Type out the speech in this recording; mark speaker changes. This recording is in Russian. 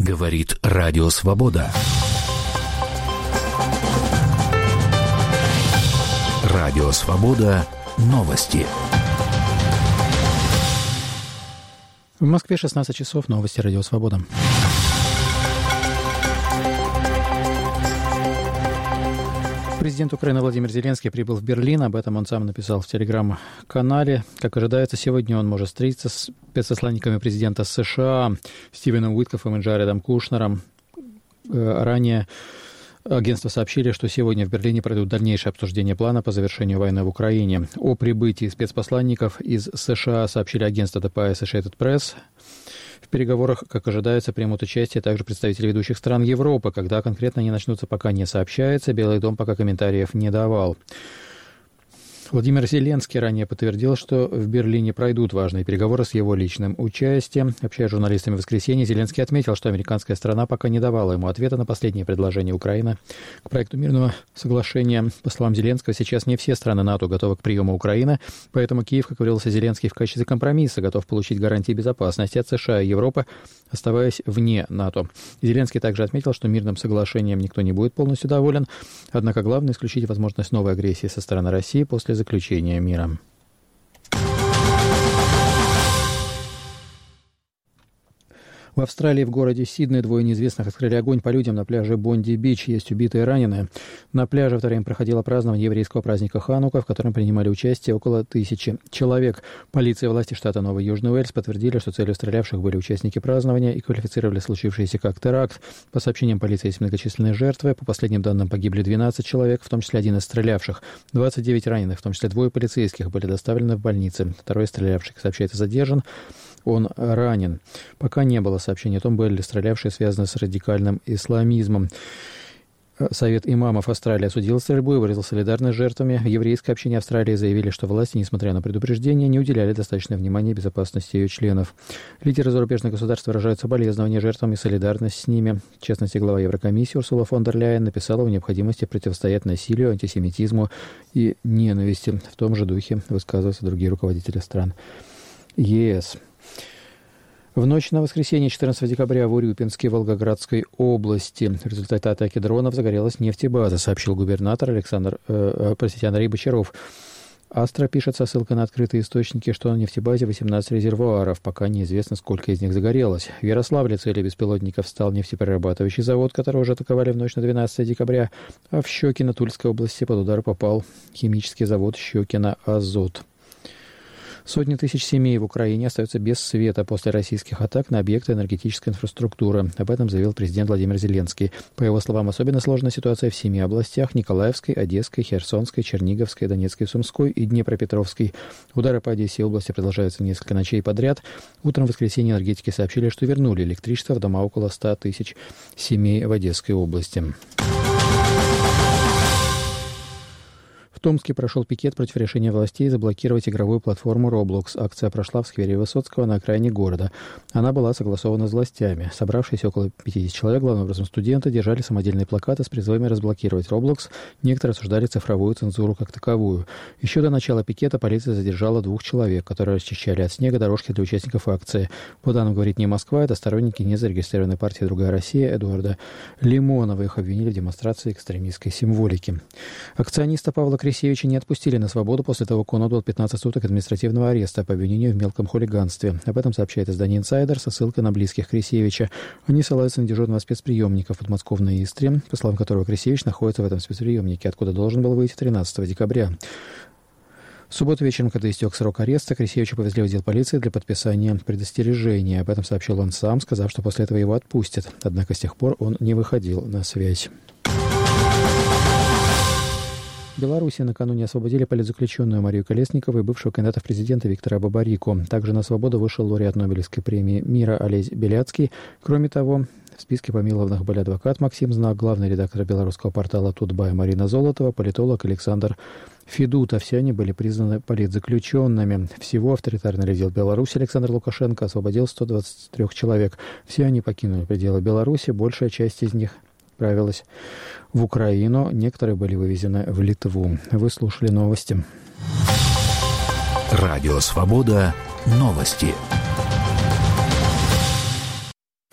Speaker 1: Говорит Радио Свобода. Радио Свобода. Новости.
Speaker 2: В Москве 16 часов. Новости Радио Свобода. Президент Украины Владимир Зеленский прибыл в Берлин. Об этом он сам написал в телеграм-канале. Как ожидается, сегодня он может встретиться с спецпосланниками президента США Стивеном Уиткофом и Джаредом Кушнером. Ранее агентства сообщили, что сегодня в Берлине пройдут дальнейшие обсуждения плана по завершению войны в Украине. О прибытии спецпосланников из США сообщили агентство ДПА Associated Press. В переговорах, как ожидается, примут участие также представители ведущих стран Европы. Когда конкретно они начнутся, пока не сообщается. Белый дом пока комментариев не давал. Владимир Зеленский ранее подтвердил, что в Берлине пройдут важные переговоры с его личным участием. Общаясь с журналистами в воскресенье, Зеленский отметил, что американская сторона пока не давала ему ответа на последнее предложение Украины к проекту мирного соглашения. По словам Зеленского, сейчас не все страны НАТО готовы к приему Украины, поэтому Киев, как говорился Зеленский, в качестве компромисса готов получить гарантии безопасности от США и Европы, оставаясь вне НАТО. Зеленский также отметил, что мирным соглашением никто не будет полностью доволен, однако главное исключить возможность новой агрессии со стороны России после заключения мира. В Австралии в городе Сидней двое неизвестных открыли огонь по людям на пляже Бонди-Бич. Есть убитые и раненые. На пляже в то время проходило празднование еврейского праздника Ханука, в котором принимали участие около 1000 человек. Полиция и власти штата Новый Южный Уэльс подтвердили, что целью стрелявших были участники празднования и квалифицировали случившееся как теракт. По сообщениям полиции, есть многочисленные жертвы. По последним данным, погибли 12 человек, в том числе один из стрелявших. 29 раненых, в том числе 2 полицейских, были доставлены в больницы. Второй из стрелявших, сообщается, задержан. Он ранен. Пока не было сообщений о том, были ли стрелявшие связаны с радикальным исламизмом. Совет имамов Австралии осудил стрельбу и выразил солидарность с жертвами. Еврейское общение Австралии заявили, что власти, несмотря на предупреждения, не уделяли достаточное внимание безопасности ее членов. Лидеры зарубежных государств выражают соболезнования жертвам и солидарность с ними. В частности, глава Еврокомиссии Урсула фон дер Ляйен написала о необходимости противостоять насилию, антисемитизму и ненависти. В том же духе высказываются другие руководители стран ЕС. В ночь на воскресенье 14 декабря в Урюпинске Волгоградской области в результате атаки дронов загорелась нефтебаза, сообщил губернатор Андрей Бочаров. Астра пишет со ссылкой на открытые источники, что на нефтебазе 18 резервуаров. Пока неизвестно, сколько из них загорелось. В Ярославле целью беспилотников стал нефтеперерабатывающий завод, который уже атаковали в ночь на 12 декабря. А в Щекино Тульской области под удар попал химический завод Щекино Азот. Сотни тысяч семей в Украине остаются без света после российских атак на объекты энергетической инфраструктуры. Об этом заявил президент Владимир Зеленский. По его словам, особенно сложная ситуация в 7 областях – Николаевской, Одесской, Херсонской, Черниговской, Донецкой, Сумской и Днепропетровской. Удары по Одессе и области продолжаются несколько ночей подряд. Утром в воскресенье энергетики сообщили, что вернули электричество в дома около 100 тысяч семей в Одесской области. В Томске прошел пикет против решения властей заблокировать игровую платформу Roblox. Акция прошла в сквере Высоцкого на окраине города. Она была согласована с властями. Собравшиеся около 50 человек, главным образом студенты, держали самодельные плакаты с призывами разблокировать Roblox. Некоторые осуждали цифровую цензуру как таковую. Еще до начала пикета полиция задержала 2 человек, которые расчищали от снега дорожки для участников акции. По данным «Говорит не Москва», это сторонники незарегистрированной партии «Другая Россия» Эдуарда Лимонова. Их обвинили в демонстрации экстремистской символики. Акциониста Павла Крисевича не отпустили на свободу после того, как он отбыл 15 суток административного ареста по обвинению в мелком хулиганстве. Об этом сообщает издание «Инсайдер» со ссылкой на близких Крисевича. Они ссылаются на дежурного спецприемника в подмосковной Истре, по словам которого Крисевич находится в этом спецприемнике, откуда должен был выйти 13 декабря. В субботу вечером, когда истек срок ареста, Крисевича повезли в отдел полиции для подписания предостережения. Об этом сообщил он сам, сказав, что после этого его отпустят. Однако с тех пор он не выходил на связь. В Беларуси накануне освободили политзаключенную Марию Колесникову и бывшего кандидата в президенты Виктора Бабарику. Также на свободу вышел лауреат Нобелевской премии мира Олесь Беляцкий. Кроме того, в списке помилованных были адвокат Максим Знак, главный редактор белорусского портала «Тутбай» Марина Золотова, политолог Александр Федута. Все они были признаны политзаключенными. Всего авторитарный лидер Беларуси Александр Лукашенко освободил 123 человек. Все они покинули пределы Беларуси, большая часть из них отправилась в Украину, некоторые были вывезены в Литву. Вы слушали новости.
Speaker 1: Радио «Свобода». Новости.